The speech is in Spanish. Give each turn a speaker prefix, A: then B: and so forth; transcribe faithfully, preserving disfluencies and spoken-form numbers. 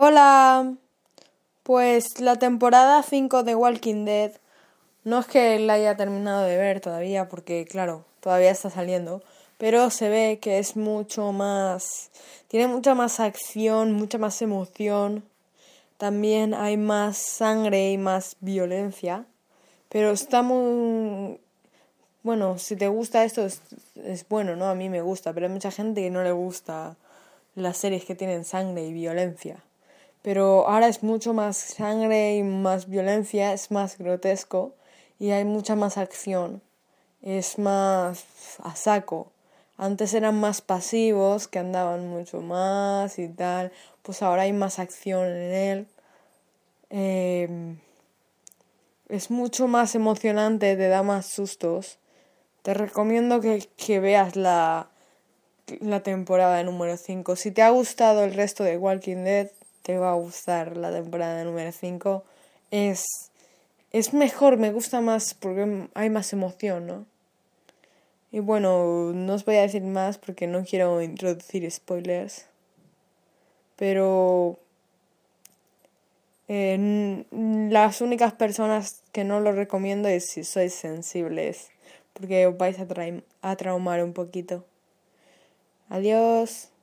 A: Hola, pues la temporada cinco de Walking Dead no es que la haya terminado de ver todavía porque claro, todavía está saliendo, pero se ve que es mucho más, tiene mucha más acción, mucha más emoción, también hay más sangre y más violencia, pero está muy, bueno, si te gusta esto es, es bueno, ¿no? A mí me gusta, pero hay mucha gente que no le gusta las series que tienen sangre y violencia. Pero ahora es mucho más sangre y más violencia, es más grotesco y hay mucha más acción. Es más a saco. Antes eran más pasivos, que andaban mucho más y tal. Pues ahora hay más acción en él. Eh, es mucho más emocionante, te da más sustos. Te recomiendo que, que veas la, la temporada número cinco. Si te ha gustado el resto de Walking Dead, te va a gustar la temporada número cinco. Es, es mejor, me gusta más porque hay más emoción, ¿no? Y bueno, no os voy a decir más porque no quiero introducir spoilers. Pero eh, las únicas personas que no lo recomiendo es si sois sensibles, porque os vais a, tra- a traumar un poquito. Adiós.